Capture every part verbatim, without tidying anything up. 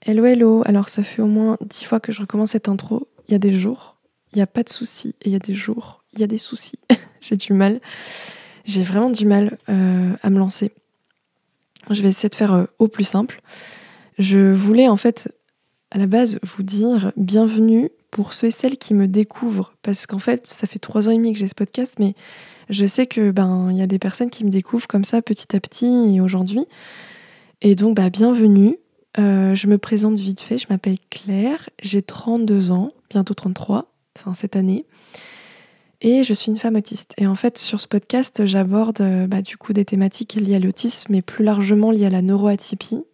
Hello, hello. Alors, ça fait au moins dix fois que je recommence cette intro. Il y a des jours, il n'y a pas de soucis. Et il y a des jours, il y a des soucis. J'ai du mal. J'ai vraiment du mal euh, à me lancer. Je vais essayer de faire euh, au plus simple. Je voulais en fait, à la base, vous dire bienvenue pour ceux et celles qui me découvrent. Parce qu'en fait, ça fait trois ans et demi que j'ai ce podcast, mais je sais que ben il y a des personnes qui me découvrent comme ça petit à petit et aujourd'hui. Et donc, bah, bienvenue. Euh, je me présente vite fait, je m'appelle Claire, j'ai trente-deux ans, bientôt trente-trois, enfin cette année, et je suis une femme autiste. Et en fait, sur ce podcast, j'aborde euh, bah, du coup des thématiques liées à l'autisme, mais plus largement liées à la neuroatypie,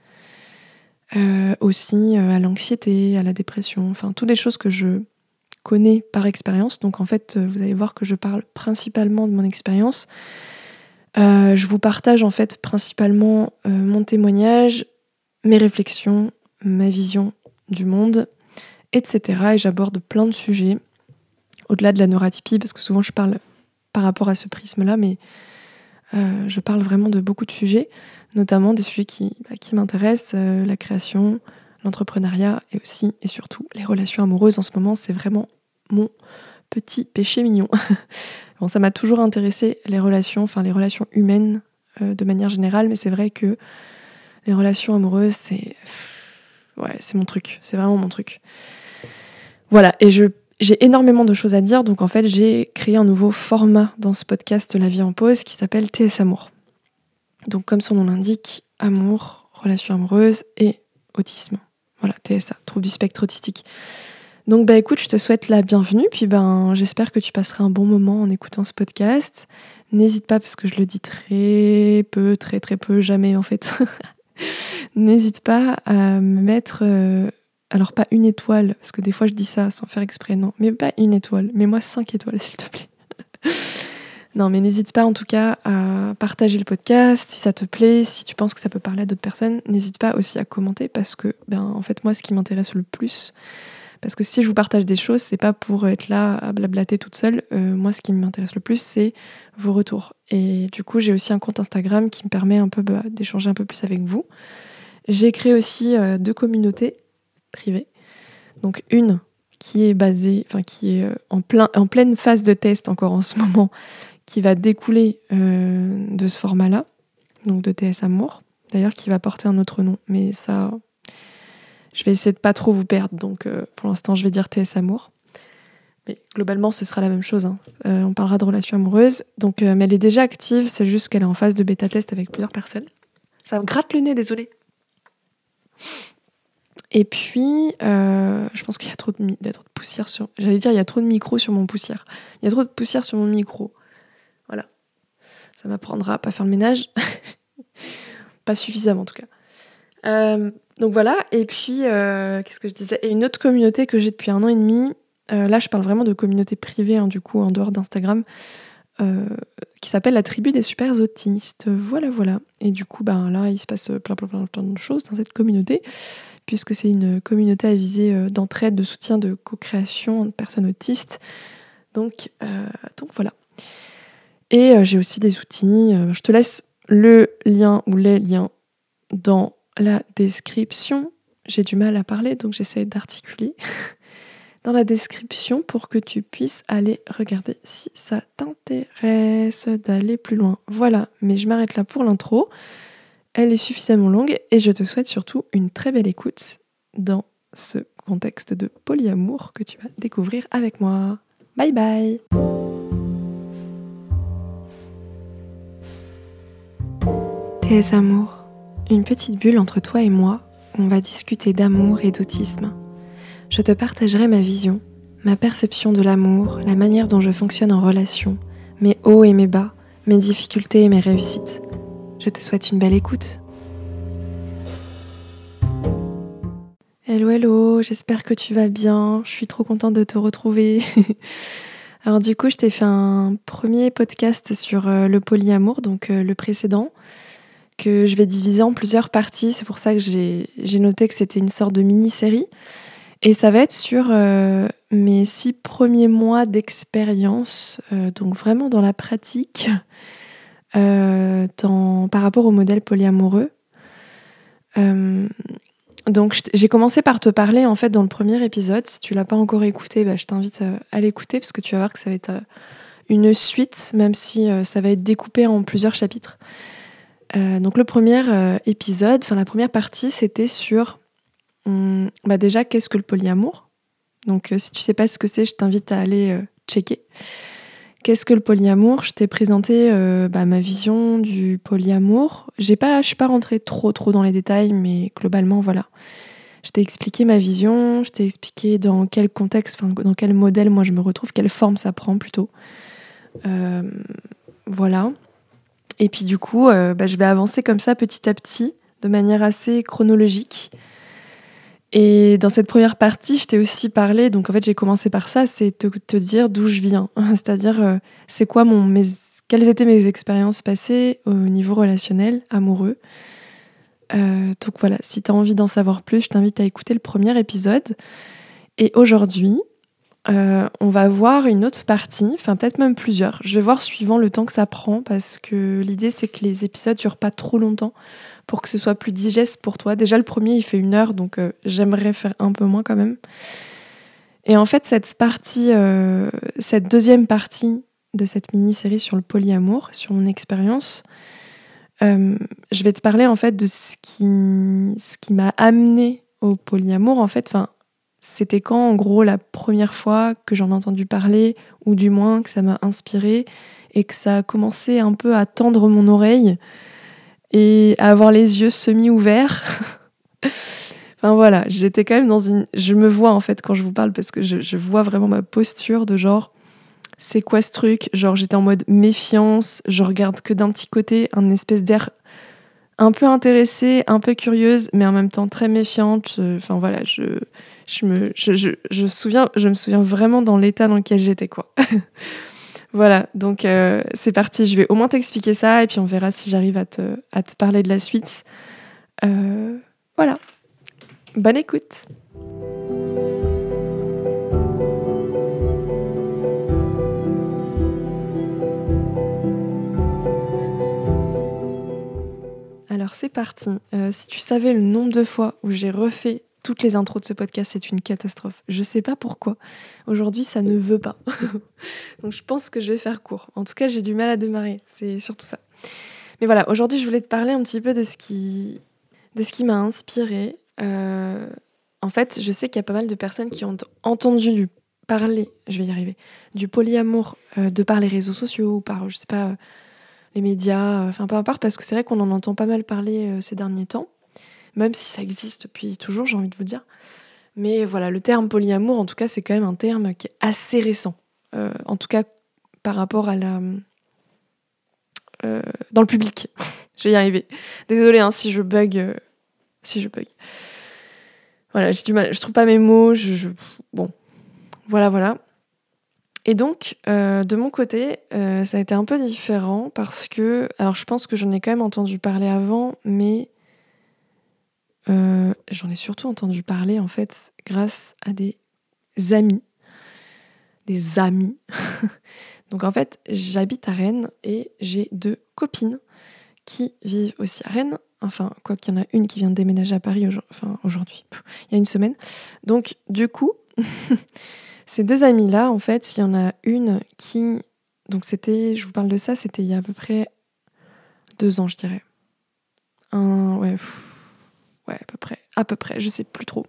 euh, aussi euh, à l'anxiété, à la dépression, enfin toutes les choses que je connais par expérience. Donc en fait, euh, vous allez voir que je parle principalement de mon expérience. Euh, je vous partage en fait principalement euh, mon témoignage, mes réflexions, ma vision du monde, et cetera. Et j'aborde plein de sujets, au-delà de la neuroatypie, parce que souvent je parle par rapport à ce prisme-là, mais euh, je parle vraiment de beaucoup de sujets, notamment des sujets qui, bah, qui m'intéressent, euh, la création, l'entrepreneuriat, et aussi, et surtout, les relations amoureuses. En ce moment, c'est vraiment mon petit péché mignon. Bon, ça m'a toujours intéressé, les relations, enfin les relations humaines, euh, de manière générale, mais c'est vrai que les relations amoureuses, c'est... Ouais, c'est mon truc. C'est vraiment mon truc. Voilà, et je, j'ai énormément de choses à dire, donc en fait, j'ai créé un nouveau format dans ce podcast La vie en pause qui s'appelle T S Amour. Donc comme son nom l'indique, amour, relations amoureuses et autisme. Voilà, T S A, trouble du spectre autistique. Donc bah écoute, je te souhaite la bienvenue, puis ben j'espère que tu passeras un bon moment en écoutant ce podcast. N'hésite pas, parce que je le dis très peu, très très peu, jamais en fait. N'hésite pas à me mettre, euh, alors pas une étoile, parce que des fois je dis ça sans faire exprès, non, mais pas une étoile, mets-moi cinq étoiles s'il te plaît. Non, mais n'hésite pas en tout cas à partager le podcast si ça te plaît, si tu penses que ça peut parler à d'autres personnes. N'hésite pas aussi à commenter, parce que, ben, en fait, moi, ce qui m'intéresse le plus, parce que si je vous partage des choses, c'est pas pour être là à blablater toute seule. Euh, moi, ce qui m'intéresse le plus, c'est vos retours. Et du coup, j'ai aussi un compte Instagram qui me permet un peu bah, d'échanger un peu plus avec vous. J'ai créé aussi euh, deux communautés privées. Donc une qui est basée, enfin qui est euh, en, plein, en pleine phase de test encore en ce moment, qui va découler euh, de ce format-là, donc de T S Amour, d'ailleurs qui va porter un autre nom, mais ça, je vais essayer de pas trop vous perdre, donc euh, pour l'instant je vais dire T S Amour. Mais globalement ce sera la même chose, hein. Euh, on parlera de relations amoureuses, donc, euh, mais elle est déjà active, c'est juste qu'elle est en phase de bêta-test avec plusieurs personnes. Ça me gratte le nez, désolée. Et puis, euh, je pense qu'il y a trop de, mi- il y a trop de poussière sur... J'allais dire, il y a trop de micro sur mon poussière. Il y a trop de poussière sur mon micro. Voilà. Ça m'apprendra à pas faire le ménage. Pas suffisamment, en tout cas. Euh, donc voilà. Et puis, euh, qu'est-ce que je disais ? Et une autre communauté que j'ai depuis un an et demi. Euh, là, je parle vraiment de communauté privée, hein, du coup, en dehors d'Instagram, euh, qui s'appelle la tribu des super autistes. Voilà, voilà. Et du coup, ben, là, il se passe plein, plein, plein, plein de choses dans cette communauté, puisque c'est une communauté à visée d'entraide, de soutien, de co-création de personnes autistes. Donc, euh, donc voilà. Et euh, j'ai aussi des outils. Euh, je te laisse le lien ou les liens dans la description. J'ai du mal à parler, donc j'essaie d'articuler. Dans la description pour que tu puisses aller regarder si ça t'intéresse d'aller plus loin. Voilà, mais je m'arrête là pour l'intro. Elle est suffisamment longue et je te souhaite surtout une très belle écoute dans ce contexte de polyamour que tu vas découvrir avec moi. Bye bye. T S Amour, une petite bulle entre toi et moi où on va discuter d'amour et d'autisme. Je te partagerai ma vision, ma perception de l'amour, la manière dont je fonctionne en relation, mes hauts et mes bas, mes difficultés et mes réussites. Je te souhaite une belle écoute. Hello, hello, j'espère que tu vas bien. Je suis trop contente de te retrouver. Alors du coup, je t'ai fait un premier podcast sur euh, le polyamour, donc euh, le précédent, que je vais diviser en plusieurs parties. C'est pour ça que j'ai, j'ai noté que c'était une sorte de mini-série. Et ça va être sur euh, mes six premiers mois d'expérience, euh, donc vraiment dans la pratique, euh, dans, par rapport au modèle polyamoureux. Euh, donc j'ai commencé par te parler en fait dans le premier épisode. Si tu l'as pas encore écouté, bah, je t'invite à l'écouter parce que tu vas voir que ça va être une suite, même si ça va être découpé en plusieurs chapitres. Euh, donc le premier euh, épisode, enfin la première partie, c'était sur hum, bah déjà qu'est-ce que le polyamour. Donc euh, si tu sais pas ce que c'est, je t'invite à aller euh, checker. Qu'est-ce que le polyamour? Je t'ai présenté euh, bah, ma vision du polyamour. J'ai pas, je suis pas rentrée trop trop dans les détails, mais globalement voilà. Je t'ai expliqué ma vision, je t'ai expliqué dans quel contexte, enfin dans quel modèle moi je me retrouve, quelle forme ça prend plutôt. Euh, voilà. Et puis du coup, euh, bah, je vais avancer comme ça petit à petit, de manière assez chronologique. Et dans cette première partie, je t'ai aussi parlé, donc en fait j'ai commencé par ça, c'est te, te dire d'où je viens. C'est-à-dire, euh, c'est quoi mon, mes, quelles étaient mes expériences passées au niveau relationnel, amoureux. Euh, donc voilà, si tu as envie d'en savoir plus, je t'invite à écouter le premier épisode. Et aujourd'hui, euh, on va voir une autre partie, enfin peut-être même plusieurs. Je vais voir suivant le temps que ça prend, parce que l'idée c'est que les épisodes durent pas trop longtemps, pour que ce soit plus digeste pour toi. Déjà, le premier, il fait une heure, donc euh, j'aimerais faire un peu moins quand même. Et en fait, cette partie, euh, cette deuxième partie de cette mini-série sur le polyamour, sur mon expérience, euh, je vais te parler en fait de ce qui, ce qui m'a amené au polyamour. En fait, enfin, c'était quand, en gros, la première fois que j'en ai entendu parler, ou du moins que ça m'a inspirée, et que ça a commencé un peu à tendre mon oreille, et à avoir les yeux semi-ouverts. Enfin voilà, j'étais quand même dans une... Je me vois en fait quand je vous parle, parce que je, je vois vraiment ma posture de genre, c'est quoi ce truc? Genre j'étais en mode méfiance, je regarde que d'un petit côté, un espèce d'air un peu intéressée, un peu curieuse, mais en même temps très méfiante. Enfin voilà, je, je, me, je, je, je, souviens, je me souviens vraiment dans l'état dans lequel j'étais, quoi. Voilà, donc euh, c'est parti, je vais au moins t'expliquer ça et puis on verra si j'arrive à te, à te parler de la suite. Euh, voilà, bonne écoute. Alors c'est parti, euh, si tu savais le nombre de fois où j'ai refait toutes les intros de ce podcast, c'est une catastrophe. Je sais pas pourquoi. Aujourd'hui, ça ne veut pas. Donc je pense que je vais faire court. En tout cas, j'ai du mal à démarrer. C'est surtout ça. Mais voilà, aujourd'hui, je voulais te parler un petit peu de ce qui, de ce qui m'a inspirée. Euh, en fait, je sais qu'il y a pas mal de personnes qui ont entendu parler, je vais y arriver, du polyamour euh, de par les réseaux sociaux ou par, je sais pas, euh, les médias, euh, enfin peu importe, parce que c'est vrai qu'on en entend pas mal parler euh, ces derniers temps. Même si ça existe depuis toujours, j'ai envie de vous dire. Mais voilà, le terme polyamour, en tout cas, c'est quand même un terme qui est assez récent. Euh, en tout cas, par rapport à la... Euh, dans le public. Je vais y arriver. Désolée hein, si je bug. Euh, si je bug. Voilà, j'ai du mal. Je trouve pas mes mots. Je, je... Bon, voilà, voilà. Et donc, euh, de mon côté, euh, ça a été un peu différent parce que... Alors, je pense que j'en ai quand même entendu parler avant, mais... Euh, j'en ai surtout entendu parler en fait grâce à des amis, des amis. Donc en fait, j'habite à Rennes et j'ai deux copines qui vivent aussi à Rennes. Enfin, quoi qu'il y en a une qui vient de déménager à Paris aujourd'hui, enfin aujourd'hui, il y a une semaine. Donc du coup, ces deux amies-là, en fait, il y en a une qui, donc c'était, je vous parle de ça, c'était il y a à peu près deux ans, je dirais. Un, ouais. Pff. Ouais, à peu près. À peu près, je sais plus trop.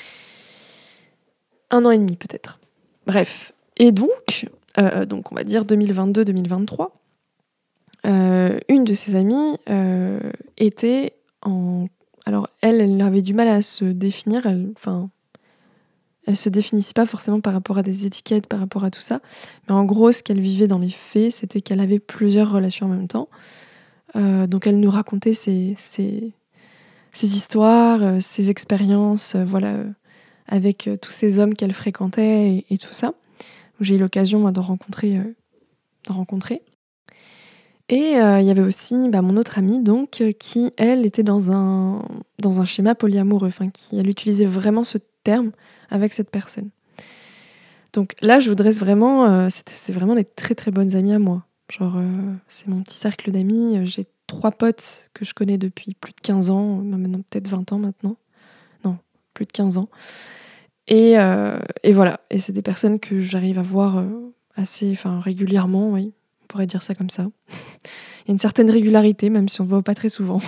Un an et demi, peut-être. Bref. Et donc, euh, donc on va dire deux mille vingt-deux deux mille vingt-trois, euh, une de ses amies euh, était en... Alors, elle, elle avait du mal à se définir. Elle, enfin, elle se définissait pas forcément par rapport à des étiquettes, par rapport à tout ça. Mais en gros, ce qu'elle vivait dans les faits, c'était qu'elle avait plusieurs relations en même temps. Euh, donc, elle nous racontait ses... ses ses histoires, euh, ses expériences, euh, voilà, euh, avec euh, tous ces hommes qu'elle fréquentait et, et tout ça. J'ai eu l'occasion moi, d'en rencontrer, euh, d'en rencontrer. Et euh, il y avait aussi bah, mon autre amie, donc, euh, qui, elle, était dans un, dans un schéma polyamoureux, enfin, qui, elle utilisait vraiment ce terme avec cette personne. Donc là, je vous dresse vraiment, euh, c'est, c'est vraiment des très très bonnes amies à moi. Genre, euh, c'est mon petit cercle d'amis, j'ai trois potes que je connais depuis plus de quinze ans, maintenant peut-être vingt ans maintenant. Non, plus de quinze ans. Et, euh, et voilà, et c'est des personnes que j'arrive à voir euh, assez, enfin régulièrement, oui, on pourrait dire ça comme ça. Il y a une certaine régularité, même si on ne voit pas très souvent.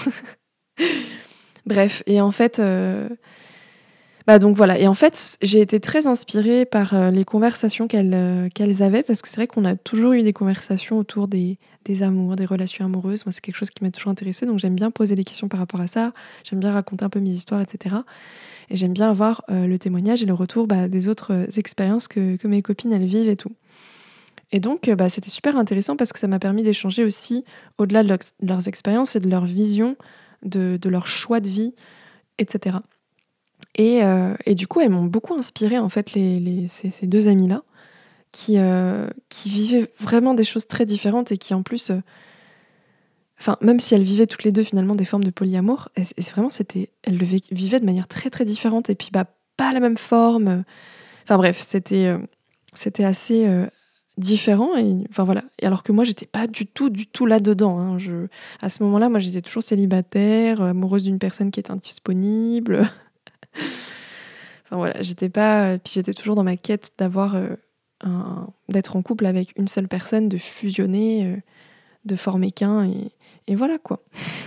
Bref, et en fait, euh, bah donc voilà, et en fait, j'ai été très inspirée par euh, les conversations qu'elles euh, qu'elles avaient, parce que c'est vrai qu'on a toujours eu des conversations autour des, des amours, des relations amoureuses. Moi, c'est quelque chose qui m'a toujours intéressée, donc j'aime bien poser des questions par rapport à ça, j'aime bien raconter un peu mes histoires, et cetera. Et j'aime bien avoir euh, le témoignage et le retour bah, des autres euh, expériences que, que mes copines, elles vivent et tout. Et donc, euh, bah, c'était super intéressant parce que ça m'a permis d'échanger aussi au-delà de, leur- de leurs expériences et de leur vision, de, de leur choix de vie, et cetera. Et, euh, et du coup, elles m'ont beaucoup inspiré, en fait, les, les, ces, ces deux amies-là, qui, euh, qui vivaient vraiment des choses très différentes et qui, en plus, euh, enfin, même si elles vivaient toutes les deux, finalement, des formes de polyamour, et, et c'est vraiment, c'était, elles le vi- vivaient de manière très, très différente, et puis, bah, pas la même forme. Enfin, bref, c'était, euh, c'était assez euh, différent, et, enfin, voilà. Et alors que moi, j'étais pas du tout, du tout là-dedans, hein. Je, à ce moment-là, moi, j'étais toujours célibataire, euh, amoureuse d'une personne qui était indisponible. Enfin voilà, j'étais pas. Puis j'étais toujours dans ma quête d'avoir euh, un... d'être en couple avec une seule personne, de fusionner, euh, de former qu'un, et, et voilà quoi.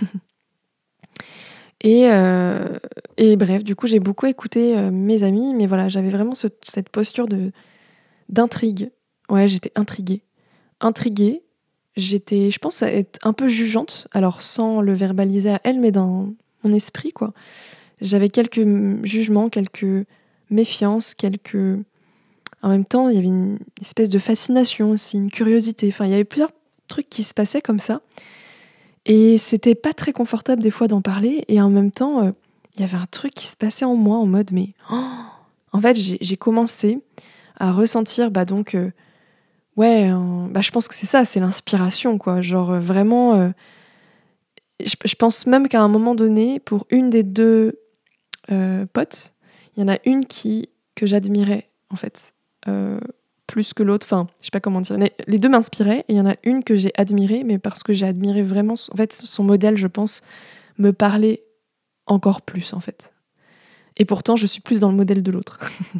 Et, euh, et bref, du coup, j'ai beaucoup écouté euh, mes amis, mais voilà, j'avais vraiment ce- cette posture de d'intrigue. Ouais, j'étais intriguée. Intriguée, j'étais, je pense, à être un peu jugeante, alors sans le verbaliser à elle, mais dans mon esprit, quoi. J'avais quelques mm, jugements, quelques méfiances, quelques... En même temps, il y avait une espèce de fascination aussi, une curiosité. Enfin, il y avait plusieurs trucs qui se passaient comme ça. Et c'était pas très confortable des fois d'en parler. Et en même temps, euh, il y avait un truc qui se passait en moi en mode, mais... oh en fait, j'ai, j'ai commencé à ressentir, bah donc... euh, ouais, euh, bah je pense que c'est ça, c'est l'inspiration, quoi. Genre, euh, vraiment... euh, je, je pense même qu'à un moment donné, pour une des deux euh, potes, il y en a une qui que j'admirais, en fait. Euh, plus que l'autre, enfin, je sais pas comment dire. Les, les deux m'inspiraient, et il y en a une que j'ai admirée, mais parce que j'ai admiré vraiment, en fait, son modèle, je pense, me parlait encore plus, en fait. Et pourtant, je suis plus dans le modèle de l'autre.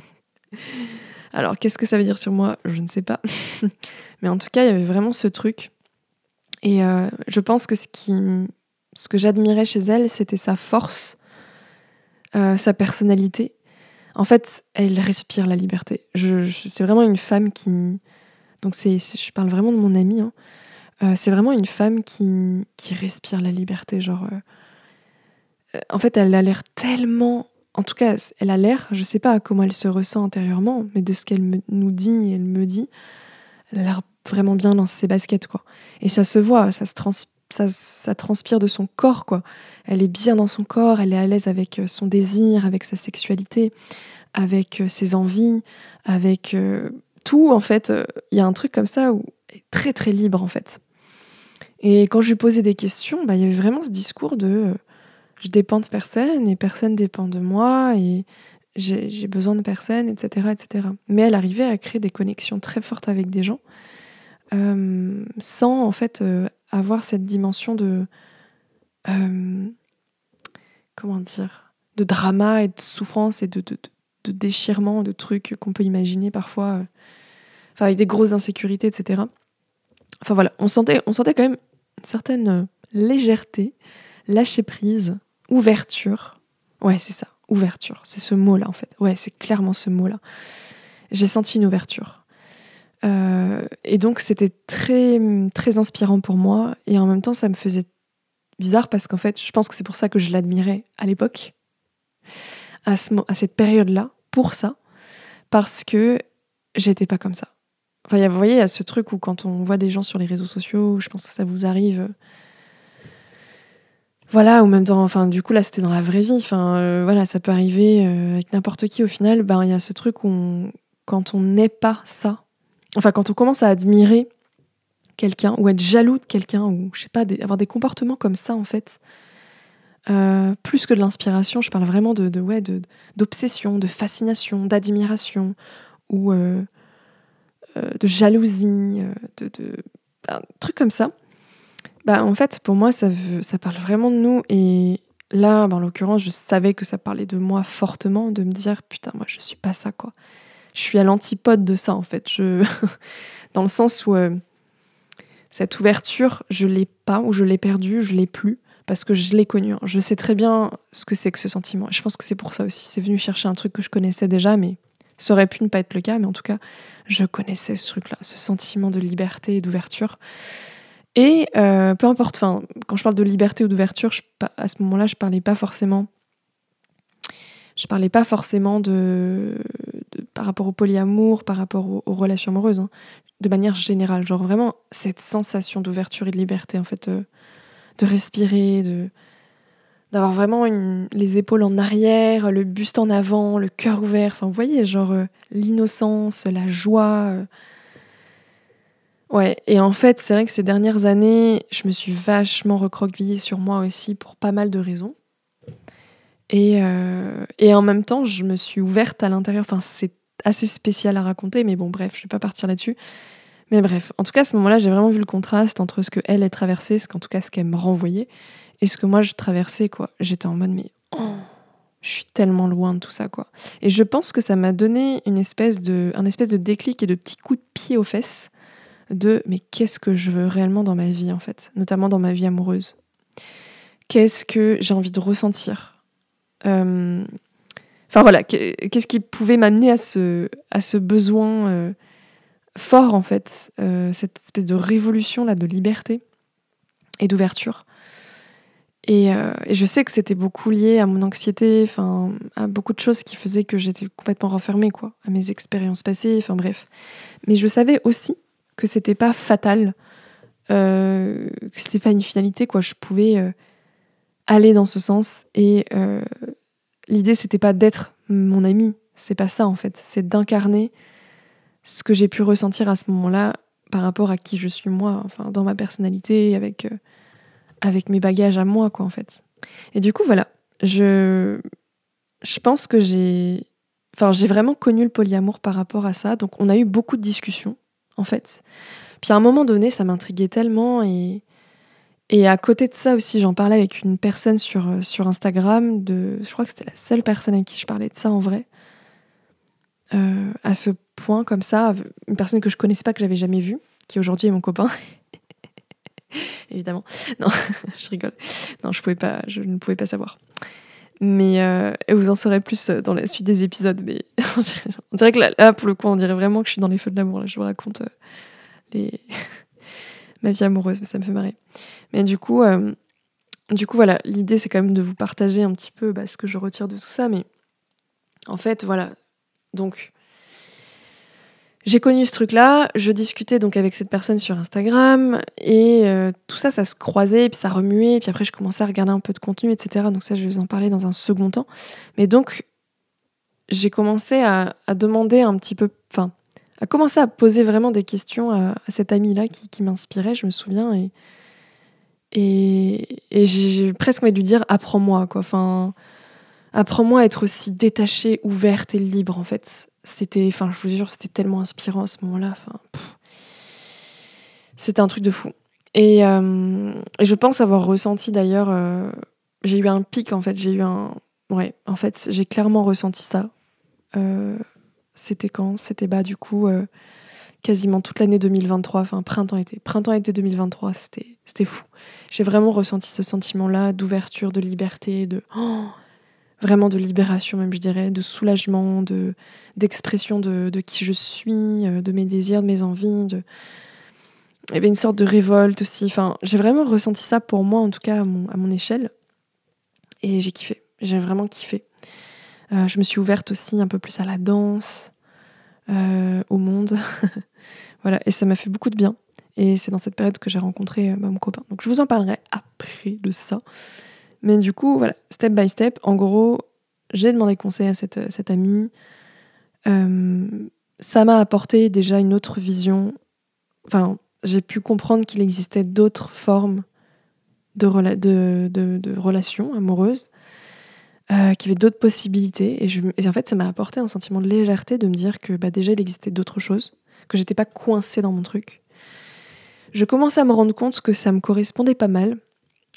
Alors, qu'est-ce que ça veut dire sur moi? Je ne sais pas. Mais en tout cas, il y avait vraiment ce truc. Et euh, je pense que ce, qui, ce que j'admirais chez elle, c'était sa force, euh, sa personnalité. En fait, elle respire la liberté. Je, je- c'est vraiment une femme qui... Donc, c'est, c'est- je parle vraiment de mon amie. Hein. Euh, c'est vraiment une femme qui, qui respire la liberté. Genre, euh, en fait, elle a l'air tellement... En tout cas, elle a l'air, je sais pas comment elle se ressent intérieurement, mais de ce qu'elle me, nous dit, elle me dit, elle a l'air vraiment bien dans ses baskets, quoi. Et ça se voit, ça, se trans, ça, ça transpire de son corps, quoi. Elle est bien dans son corps, elle est à l'aise avec euh, son désir, avec sa sexualité, avec euh, ses envies, avec euh, tout, en fait. Il euh, y a un truc comme ça où elle est très, très libre, en fait. Et quand je lui posais des questions, bah, il y avait vraiment ce discours de euh, je dépends de personne et personne dépend de moi et j'ai, j'ai besoin de personne, et cetera, et cetera. Mais elle arrivait à créer des connexions très fortes avec des gens euh, sans, en fait, euh, avoir cette dimension de... euh, comment dire, de drama et de souffrance et de, de, de, de déchirement, de trucs qu'on peut imaginer parfois, euh, enfin avec des grosses insécurités, et cetera. Enfin voilà, on sentait, on sentait quand même une certaine euh, légèreté, lâcher prise, ouverture. Ouais, c'est ça, ouverture, c'est ce mot-là en fait. Ouais, c'est clairement ce mot-là. J'ai senti une ouverture. Euh, et donc c'était très, très inspirant pour moi et en même temps ça me faisait bizarre parce qu'en fait, je pense que c'est pour ça que je l'admirais à l'époque, à, ce, à cette période-là, pour ça, parce que j'étais pas comme ça. Enfin, y a, vous voyez, il y a ce truc où quand on voit des gens sur les réseaux sociaux, je pense que ça vous arrive, euh, voilà, ou même dans, enfin, du coup là, c'était dans la vraie vie. Enfin, euh, voilà, ça peut arriver euh, avec n'importe qui. Au final, ben, il y a ce truc où, on, quand on n'est pas ça, enfin, quand on commence à admirer quelqu'un ou être jaloux de quelqu'un ou je sais pas, des, avoir des comportements comme ça, en fait. Euh, plus que de l'inspiration, je parle vraiment de, de, ouais, de, d'obsession, de fascination, d'admiration ou euh, euh, de jalousie, euh, de, de un truc comme ça. Bah, en fait, pour moi, ça, veut, ça parle vraiment de nous et là, ben, en l'occurrence, je savais que ça parlait de moi fortement, de me dire putain, moi je suis pas ça quoi. Je suis à l'antipode de ça en fait. Je... Dans le sens où euh, cette ouverture, je l'ai pas ou je l'ai perdue, je l'ai plus parce que je l'ai connue. Hein. Je sais très bien ce que c'est que ce sentiment. Je pense que c'est pour ça aussi. C'est venu chercher un truc que je connaissais déjà, mais ça aurait pu ne pas être le cas. Mais en tout cas, je connaissais ce truc-là, ce sentiment de liberté et d'ouverture. Et euh, peu importe, enfin, quand je parle de liberté ou d'ouverture, je, à ce moment-là, je parlais pas forcément, je parlais pas forcément de, de par rapport au polyamour, par rapport aux, aux relations amoureuses, hein, de manière générale, genre vraiment cette sensation d'ouverture et de liberté, en fait, euh, de respirer, de d'avoir vraiment une, les épaules en arrière, le buste en avant, le cœur ouvert, enfin, vous voyez, genre euh, l'innocence, la joie. Euh, Ouais, et en fait, c'est vrai que ces dernières années, je me suis vachement recroquevillée sur moi aussi pour pas mal de raisons. Et, euh, et en même temps, je me suis ouverte à l'intérieur. Enfin, c'est assez spécial à raconter, mais bon, bref, je vais pas partir là-dessus. Mais bref, en tout cas, à ce moment-là, j'ai vraiment vu le contraste entre ce que elle a traversé, ce qu'en tout cas, ce qu'elle me renvoyait, et ce que moi, je traversais, quoi. J'étais en mode, mais oh, je suis tellement loin de tout ça, quoi. Et je pense que ça m'a donné une espèce de, un espèce de déclic et de petit coup de pied aux fesses de mais qu'est-ce que je veux réellement dans ma vie en fait, notamment dans ma vie amoureuse. Qu'est-ce que j'ai envie de ressentir euh... Enfin voilà, qu'est-ce qui pouvait m'amener à ce, à ce besoin euh, fort en fait, euh, cette espèce de révolution là de liberté et d'ouverture. Et, euh, et je sais que c'était beaucoup lié à mon anxiété, enfin à beaucoup de choses qui faisaient que j'étais complètement renfermée quoi, à mes expériences passées, enfin bref. Mais je savais aussi que c'était pas fatal, euh, que c'était pas une finalité, quoi. Je pouvais euh, aller dans ce sens et euh, l'idée c'était pas d'être mon ami, c'est pas ça en fait, c'est d'incarner ce que j'ai pu ressentir à ce moment-là par rapport à qui je suis moi, enfin dans ma personnalité, avec euh, avec mes bagages à moi, quoi en fait. Et du coup voilà, je je pense que j'ai enfin j'ai vraiment connu le polyamour par rapport à ça, donc on a eu beaucoup de discussions en fait. Puis à un moment donné, ça m'intriguait tellement et, et à côté de ça aussi, j'en parlais avec une personne sur, sur Instagram, de, je crois que c'était la seule personne avec qui je parlais de ça en vrai, euh, à ce point comme ça, une personne que je connaissais pas, que j'avais jamais vue, qui aujourd'hui est mon copain, évidemment. Non, je rigole. Non, je, pouvais pas, je ne pouvais pas savoir. Mais euh, et vous en saurez plus dans la suite des épisodes, mais on dirait, on dirait que là, là, pour le coup, on dirait vraiment que je suis dans les feux de l'amour, là, je vous raconte... Euh, les... ma vie amoureuse, mais ça me fait marrer. Mais du coup, euh, du coup voilà, l'idée c'est quand même de vous partager un petit peu bah, ce que je retire de tout ça, mais en fait, voilà. Donc, j'ai connu ce truc-là, je discutais donc avec cette personne sur Instagram, et euh, tout ça, ça se croisait, puis ça remuait, puis après je commençais à regarder un peu de contenu, et cetera. Donc ça, je vais vous en parler dans un second temps. Mais donc, j'ai commencé à, à demander un petit peu... Enfin, à commencer à poser vraiment des questions à, à cette amie-là qui, qui m'inspirait, je me souviens, et, et, et j'ai presque envie de lui dire « apprends-moi », quoi. Enfin, apprends-moi à être aussi détachée, ouverte et libre, en fait. C'était, enfin, je vous jure, c'était tellement inspirant à ce moment-là. Enfin, pff. C'était un truc de fou. Et, euh, et je pense avoir ressenti d'ailleurs... Euh, j'ai eu un pic, en fait. J'ai eu un... Ouais, en fait, j'ai clairement ressenti ça. Euh, c'était quand ? C'était bah du coup euh, quasiment toute l'année deux mille vingt-trois, enfin printemps-été. Printemps-été deux mille vingt-trois, c'était, c'était fou. J'ai vraiment ressenti ce sentiment-là d'ouverture, de liberté, de... Oh, vraiment de libération même, je dirais, de soulagement, de, d'expression de, de qui je suis, de mes désirs, de mes envies. De... Il y avait une sorte de révolte aussi. Enfin, j'ai vraiment ressenti ça pour moi, en tout cas à mon, à mon échelle. Et j'ai kiffé. J'ai vraiment kiffé. Euh, je me suis ouverte aussi un peu plus à la danse, euh, au monde. Voilà, et ça m'a fait beaucoup de bien. Et c'est dans cette période que j'ai rencontré euh, bah, mon copain. Donc je vous en parlerai après de ça. Mais du coup, voilà, step by step, en gros, j'ai demandé conseil à cette, cette amie. Euh, ça m'a apporté déjà une autre vision. Enfin, j'ai pu comprendre qu'il existait d'autres formes de, rela- de, de, de relations amoureuses, euh, qu'il y avait d'autres possibilités. Et, je, et en fait, ça m'a apporté un sentiment de légèreté de me dire que bah, déjà, il existait d'autres choses, que j'étais pas coincée dans mon truc. Je commençais à me rendre compte que ça me correspondait pas mal.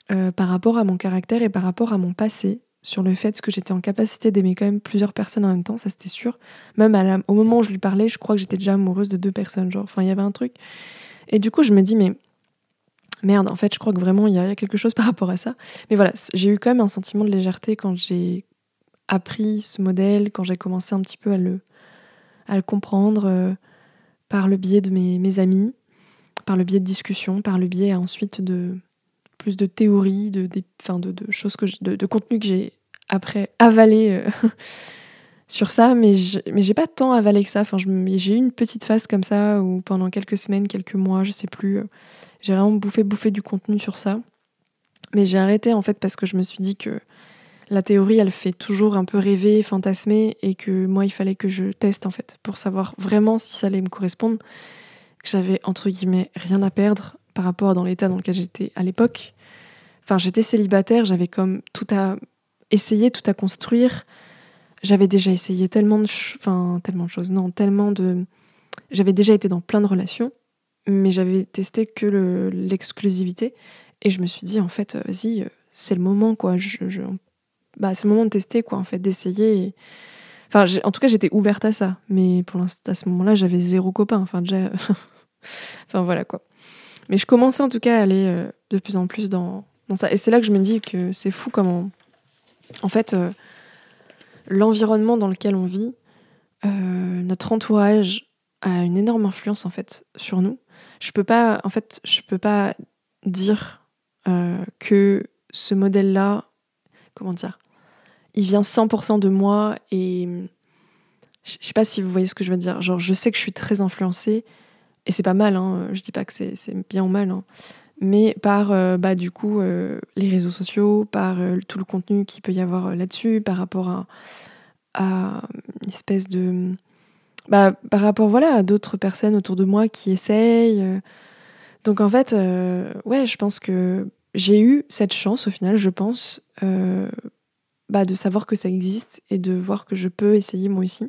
euh, par rapport à mon caractère et par rapport à mon passé, sur le fait que j'étais en capacité d'aimer quand même plusieurs personnes en même temps, ça c'était sûr. Même à la- au moment où je lui parlais, je crois que j'étais déjà amoureuse de deux personnes, genre, enfin il y avait un truc. Et du coup, je me dis, mais merde, en fait, je crois que vraiment il y, a il y a quelque chose par rapport à ça. Mais voilà, c- j'ai eu quand même un sentiment de légèreté quand j'ai appris ce modèle, quand j'ai commencé un petit peu à le, à le comprendre euh, par le biais de mes, mes amis, par le biais de discussions, par le biais ensuite de plus de théories, de, des- enfin, de, de choses que j- de, de contenu que j'ai après avalé euh, sur ça, mais je, mais j'ai pas tant avalé que ça. Enfin, je me- j'ai eu une petite phase comme ça où pendant quelques semaines, quelques mois, je sais plus, euh, j'ai vraiment bouffé, bouffé du contenu sur ça. Mais j'ai arrêté en fait parce que je me suis dit que la théorie, elle fait toujours un peu rêver, fantasmer, et que moi, il fallait que je teste en fait pour savoir vraiment si ça allait me correspondre, que j'avais entre guillemets rien à perdre par rapport dans l'état dans lequel j'étais à l'époque. Enfin, j'étais célibataire, j'avais comme tout à essayer, tout à construire. J'avais déjà essayé tellement de, ch- enfin tellement de choses, non, tellement de. J'avais déjà été dans plein de relations, mais j'avais testé que le- l'exclusivité, et je me suis dit en fait, euh, vas-y, euh, c'est le moment quoi. Je, je- bah, c'est le moment de tester quoi, en fait, d'essayer. et- Enfin, j'ai- en tout cas, j'étais ouverte à ça, mais pour l'instant, à ce moment-là, j'avais zéro copain. Enfin, déjà, enfin voilà quoi. Mais je commençais en tout cas à aller euh, de plus en plus dans, dans ça. Et c'est là que je me dis que c'est fou comment, en fait, euh, l'environnement dans lequel on vit, euh, notre entourage a une énorme influence en fait sur nous. Je peux pas, en fait, je peux pas dire euh, que ce modèle-là, comment dire, il vient cent pour cent de moi et je sais pas si vous voyez ce que je veux dire. Genre, je sais que je suis très influencée et c'est pas mal. Hein, je dis pas que c'est, c'est bien ou mal. Hein, mais par euh, bah, du coup euh, les réseaux sociaux, par euh, tout le contenu qu'il peut y avoir euh, là-dessus, par rapport à, à une espèce de bah, par rapport voilà à d'autres personnes autour de moi qui essayent. euh. Donc en fait, euh, ouais, je pense que j'ai eu cette chance au final, je pense, euh, bah, de savoir que ça existe et de voir que je peux essayer moi aussi,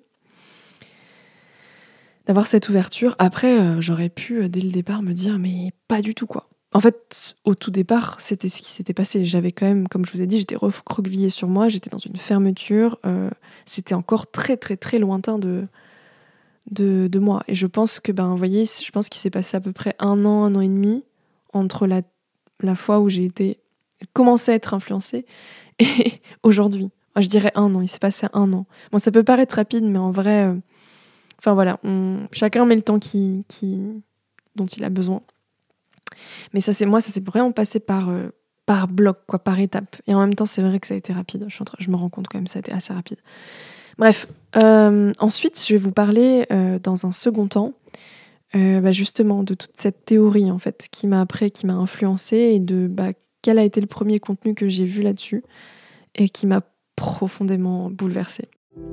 d'avoir cette ouverture. Après, euh, j'aurais pu euh, dès le départ me dire mais pas du tout quoi. En fait, au tout départ, c'était ce qui s'était passé. J'avais quand même, comme je vous ai dit, j'étais recroquevillée sur moi, j'étais dans une fermeture. euh, c'était encore très très très lointain de, de, de moi. Et je pense que, ben, vous voyez, je pense qu'il s'est passé à peu près un an, un an et demi entre la, la fois où j'ai été commencé à être influencée et aujourd'hui. Enfin, je dirais un an, il s'est passé un an. Bon, ça peut paraître rapide, mais en vrai, euh, enfin voilà, on- chacun met le temps qui, qui, dont il a besoin. Mais ça, c'est moi, ça s'est vraiment passé par, euh, par bloc, quoi, par étape. Et en même temps, c'est vrai que ça a été rapide. Je, suis en train- je me rends compte quand même, ça a été assez rapide. Bref, euh, ensuite, je vais vous parler euh, dans un second temps, euh, bah, justement, de toute cette théorie, en fait, qui m'a après, qui m'a influencée, et de bah, quel a été le premier contenu que j'ai vu là-dessus, et qui m'a profondément bouleversée.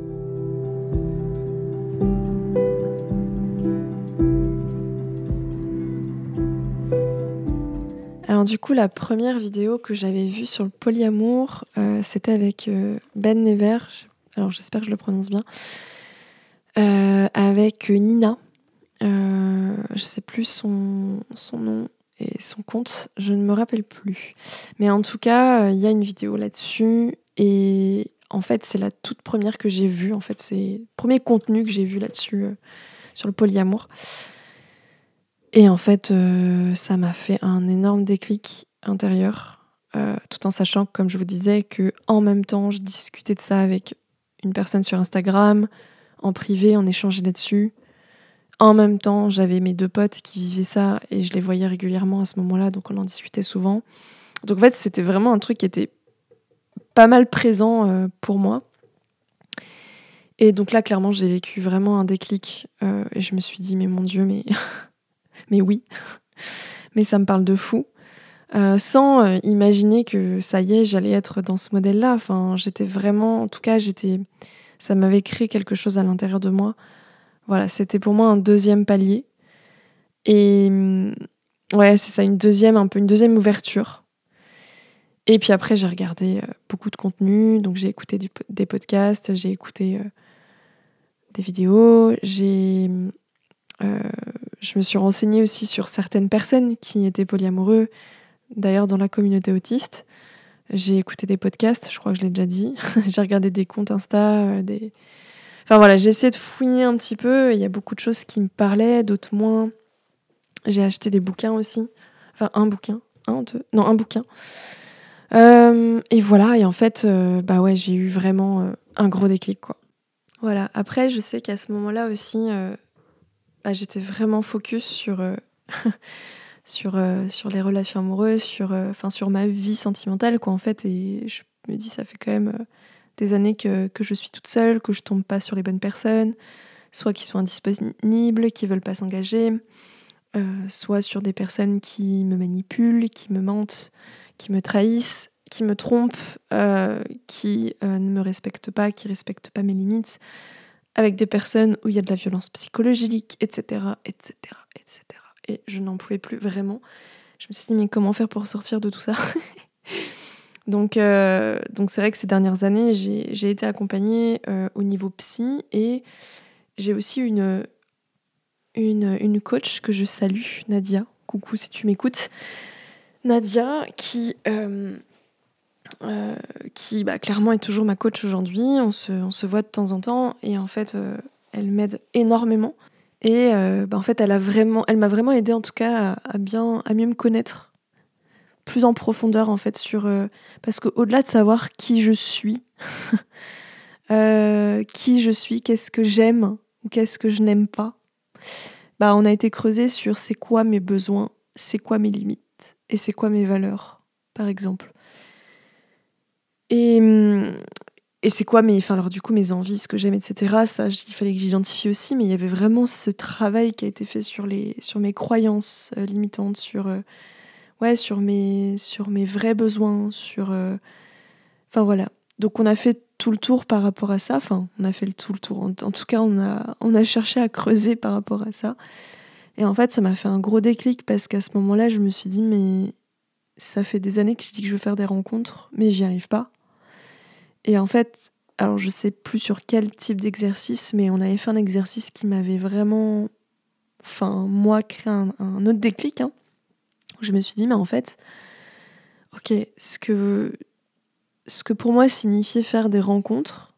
Alors du coup, la première vidéo que j'avais vue sur le polyamour, euh, c'était avec euh, Ben Never, alors j'espère que je le prononce bien, euh, avec Nina. Euh, je sais plus son, son nom et son compte, je ne me rappelle plus. Mais en tout cas, il euh, y a une vidéo là-dessus et en fait, c'est la toute première que j'ai vue. En fait, c'est le premier contenu que j'ai vu là-dessus, euh, sur le polyamour. Et en fait, euh, ça m'a fait un énorme déclic intérieur, euh, tout en sachant, comme je vous disais, que en même temps, je discutais de ça avec une personne sur Instagram, en privé, on échangeait là-dessus. En même temps, j'avais mes deux potes qui vivaient ça et je les voyais régulièrement à ce moment-là, donc on en discutait souvent. Donc en fait, c'était vraiment un truc qui était pas mal présent euh, pour moi. Et donc là, clairement, j'ai vécu vraiment un déclic euh, et je me suis dit, mais mon Dieu, mais, mais oui, mais ça me parle de fou. Euh, sans euh, imaginer que ça y est, j'allais être dans ce modèle-là. Enfin, j'étais vraiment, en tout cas, j'étais, ça m'avait créé quelque chose à l'intérieur de moi. Voilà, c'était pour moi un deuxième palier. Et hum, ouais, c'est ça, une deuxième, un peu une deuxième ouverture. Et puis après, j'ai regardé euh, beaucoup de contenu, donc j'ai écouté du, des podcasts, j'ai écouté euh, des vidéos, j'ai, euh, je me suis renseignée aussi sur certaines personnes qui étaient polyamoureux, d'ailleurs dans la communauté autiste. J'ai écouté des podcasts, je crois que je l'ai déjà dit. J'ai regardé des comptes Insta, euh, des... Enfin voilà, j'ai essayé de fouiner un petit peu. Il y a beaucoup de choses qui me parlaient, d'autres moins. J'ai acheté des bouquins aussi. Enfin, un bouquin. Un, deux... Non, un bouquin. Euh, et voilà, et en fait, euh, bah ouais, j'ai eu vraiment euh, un gros déclic, quoi. Voilà, après, je sais qu'à ce moment-là aussi, euh, bah, j'étais vraiment focus sur, euh, sur, euh, sur les relations amoureuses, sur, euh, enfin, sur ma vie sentimentale, quoi, en fait. Et je me dis, ça fait quand même euh, des années que, que je suis toute seule, que je tombe pas sur les bonnes personnes, soit qui sont indisponibles, qui veulent pas s'engager, euh, soit sur des personnes qui me manipulent, qui me mentent, qui me trahissent, qui me trompent, euh, qui euh, ne me respectent pas, qui respectent pas mes limites, avec des personnes où il y a de la violence psychologique, et cetera, et cetera, et cetera. Et je n'en pouvais plus vraiment. Je me suis dit, mais comment faire pour sortir de tout ça? Donc, euh, donc c'est vrai que ces dernières années, j'ai, j'ai été accompagnée euh, au niveau psy et j'ai aussi une, une, une coach que je salue, Nadia. Coucou si tu m'écoutes. Nadia, qui, euh, euh, qui bah, clairement est toujours ma coach aujourd'hui. On se, on se voit de temps en temps et en fait, euh, elle m'aide énormément. Et euh, bah, en fait, elle, a vraiment, elle m'a vraiment aidée en tout cas à, à, bien, à mieux me connaître plus en profondeur en fait sur euh, parce qu'au-delà de savoir qui je suis, euh, qui je suis, qu'est-ce que j'aime ou qu'est-ce que je n'aime pas, bah on a été creusé sur c'est quoi mes besoins, c'est quoi mes limites et c'est quoi mes valeurs, par exemple. Et, et c'est quoi mes, enfin alors du coup mes envies, ce que j'aime, et cetera. Ça, il fallait que j'identifie aussi, mais il y avait vraiment ce travail qui a été fait sur les, sur mes croyances euh, limitantes, sur euh, ouais, sur mes, sur mes vrais besoins, sur, euh... enfin voilà. Donc on a fait tout le tour par rapport à ça. Enfin, on a fait le tout le tour. En, en tout cas, on a, on a cherché à creuser par rapport à ça. Et en fait, ça m'a fait un gros déclic parce qu'à ce moment-là, je me suis dit, mais ça fait des années que je dis que je veux faire des rencontres, mais j'y arrive pas. Et en fait, alors je sais plus sur quel type d'exercice, mais on avait fait un exercice qui m'avait vraiment, enfin, moi, créé un, un autre déclic. Hein. Je me suis dit, mais en fait, ok, ce que, ce que pour moi signifiait faire des rencontres,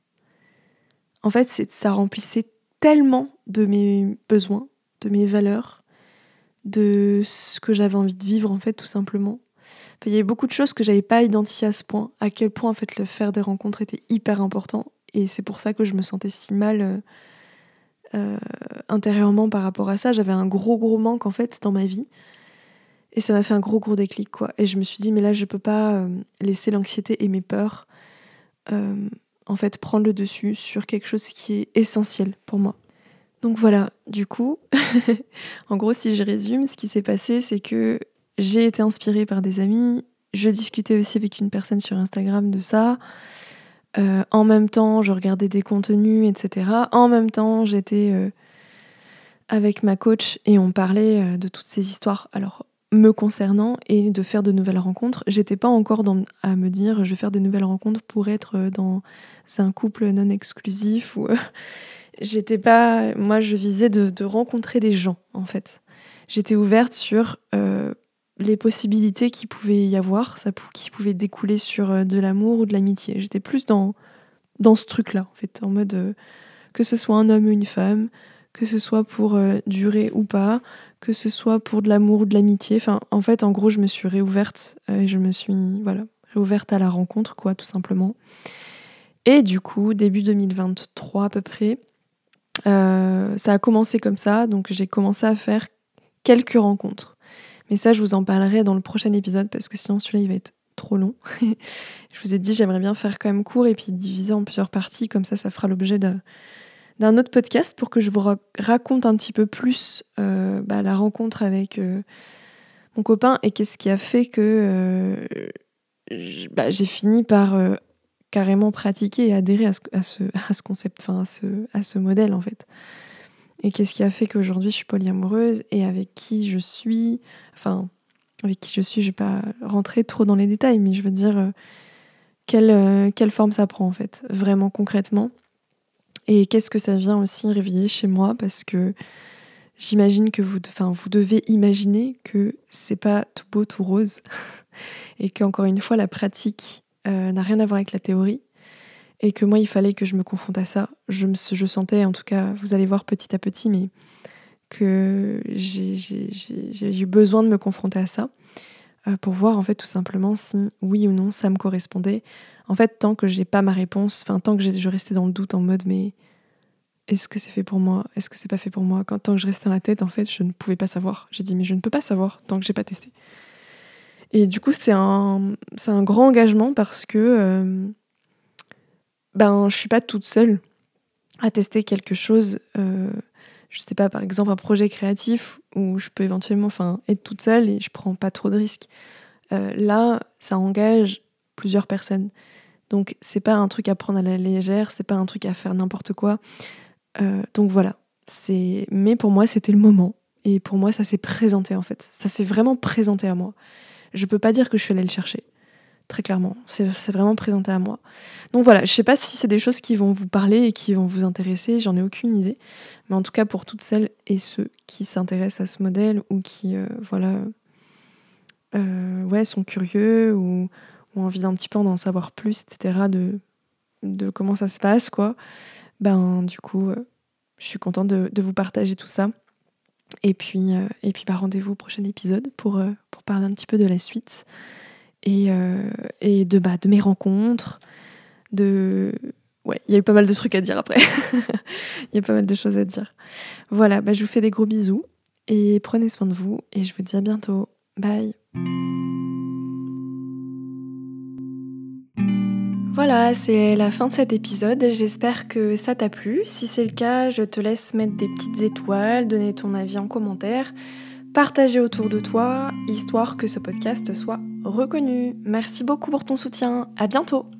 en fait, c'est, ça remplissait tellement de mes besoins, de mes valeurs, de ce que j'avais envie de vivre, en fait, tout simplement. Enfin, il y avait beaucoup de choses que j'avais pas identifiées à ce point, à quel point, en fait, le faire des rencontres était hyper important. Et c'est pour ça que je me sentais si mal euh, euh, intérieurement par rapport à ça. J'avais un gros, gros manque, en fait, dans ma vie. Et ça m'a fait un gros, gros déclic, quoi. Et je me suis dit, mais là, je peux pas euh, laisser l'anxiété et mes peurs, euh, en fait, prendre le dessus sur quelque chose qui est essentiel pour moi. Donc voilà, du coup, en gros, si je résume, ce qui s'est passé, c'est que j'ai été inspirée par des amis. Je discutais aussi avec une personne sur Instagram de ça. Euh, en même temps, je regardais des contenus, et cetera. En même temps, j'étais euh, avec ma coach et on parlait euh, de toutes ces histoires. Alors, me concernant et de faire de nouvelles rencontres. J'étais pas encore dans, à me dire je vais faire de nouvelles rencontres pour être dans un couple non exclusif ou j'étais pas, moi je visais de, de rencontrer des gens en fait. J'étais ouverte sur euh, les possibilités qu'il pouvait y avoir, ça qui pouvaient découler sur euh, de l'amour ou de l'amitié. J'étais plus dans dans ce truc-là en fait, en mode euh, que ce soit un homme ou une femme, que ce soit pour euh, durer ou pas, que ce soit pour de l'amour ou de l'amitié. Enfin, en fait, en gros, je me suis réouverte euh, et je me suis, voilà, réouverte à la rencontre, quoi, tout simplement. Et du coup, début deux mille vingt-trois à peu près, euh, ça a commencé comme ça. Donc, j'ai commencé à faire quelques rencontres. Mais ça, je vous en parlerai dans le prochain épisode parce que sinon, celui-là, il va être trop long. Je vous ai dit, j'aimerais bien faire quand même court et puis diviser en plusieurs parties. Comme ça, ça fera l'objet de d'un autre podcast pour que je vous ra- raconte un petit peu plus euh, bah, la rencontre avec euh, mon copain et qu'est-ce qui a fait que euh, j- bah, j'ai fini par euh, carrément pratiquer et adhérer à ce, à ce, à ce concept, enfin à ce, à ce modèle en fait. Et qu'est-ce qui a fait qu'aujourd'hui je suis polyamoureuse et avec qui je suis, enfin avec qui je suis, je vais pas rentrer trop dans les détails, mais je veux dire euh, quelle, euh, quelle forme ça prend en fait, vraiment concrètement. Et qu'est-ce que ça vient aussi réveiller chez moi parce que j'imagine que vous, enfin, vous devez imaginer que c'est pas tout beau, tout rose, et qu'encore une fois, la pratique euh, n'a rien à voir avec la théorie, et que moi, il fallait que je me confronte à ça. Je, me, je sentais, en tout cas, vous allez voir petit à petit, mais que j'ai, j'ai, j'ai, j'ai eu besoin de me confronter à ça euh, pour voir, en fait, tout simplement si, oui ou non, ça me correspondait. En fait, tant que j'ai pas ma réponse, enfin, tant que j'ai, je restais dans le doute en mode, mais est-ce que c'est fait pour moi ? Est-ce que c'est pas fait pour moi ? Quand, tant que je restais dans la tête, en fait, je ne pouvais pas savoir. J'ai dit, mais je ne peux pas savoir tant que j'ai pas testé. Et du coup, c'est un, c'est un grand engagement parce que euh, ben, je suis pas toute seule à tester quelque chose. Euh, je sais pas, par exemple, un projet créatif où je peux éventuellement enfin, être toute seule et je prends pas trop de risques. Euh, là, ça engage plusieurs personnes. Donc, c'est pas un truc à prendre à la légère, c'est pas un truc à faire n'importe quoi. Euh, donc voilà. C'est... Mais pour moi, c'était le moment. Et pour moi, ça s'est présenté en fait. Ça s'est vraiment présenté à moi. Je peux pas dire que je suis allée le chercher. Très clairement. C'est, c'est vraiment présenté à moi. Donc voilà, je sais pas si c'est des choses qui vont vous parler et qui vont vous intéresser, j'en ai aucune idée. Mais en tout cas, pour toutes celles et ceux qui s'intéressent à ce modèle ou qui, euh, voilà, euh, ouais, sont curieux ou ont envie d'un petit peu d'en savoir plus, et cetera, de, de comment ça se passe, quoi, ben du coup, euh, je suis contente de, de vous partager tout ça. Et puis, euh, et puis bah, rendez-vous au prochain épisode pour, euh, pour parler un petit peu de la suite. Et, euh, et de, bah, de mes rencontres, de... Ouais, il y a eu pas mal de trucs à dire après. Il y a pas mal de choses à dire. Voilà, bah, je vous fais des gros bisous et prenez soin de vous et je vous dis à bientôt. Bye. Voilà, c'est la fin de cet épisode. J'espère que ça t'a plu. Si c'est le cas, je te laisse mettre des petites étoiles, donner ton avis en commentaire, partager autour de toi, histoire que ce podcast soit reconnu. Merci beaucoup pour ton soutien. À bientôt.